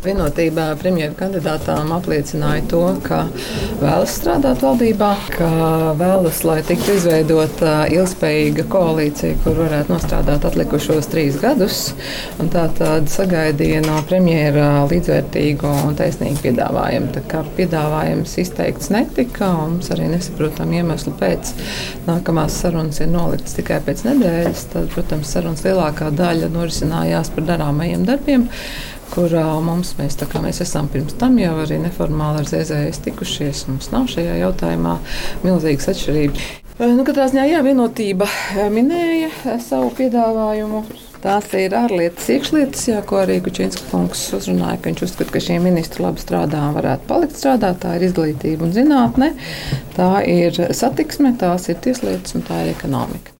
Vienotība premjera kandidātām apliecināja to, ka vēlas strādāt valdībā, ka vēlas, lai tiktu izveidota ilgspējīga koalīcija, kur varētu nostrādāt atlikušos 3 gadus. Tātad sagaidīja no premjera līdzvērtīgu un taisnīgu piedāvājumu. Tā kā piedāvājums izteikts netika, un mums arī nesaprotam iemeslu pēc. Nākamās sarunas ir noliktas tikai pēc nedēļas. Tad, protams, sarunas lielākā daļa norisinājās par darāmajiem darbiem, kurā mēs esam pirms tam jau arī neformāli ar ZZS tikušies. Mums nav šajā jautājumā milzīgas atšķirības. Katrā ziņā Vienotība minēja savu piedāvājumu. Tās ir ārlietas, iekšlietas, ko arī Kučinska kungs uzrunāja, ka viņš uzskata, ka šie ministri labi strādā un varētu palikt strādāt. Tā ir izglītība un zinātne, tā ir satiksme, tās ir tieslietas un tā ir ekonomika.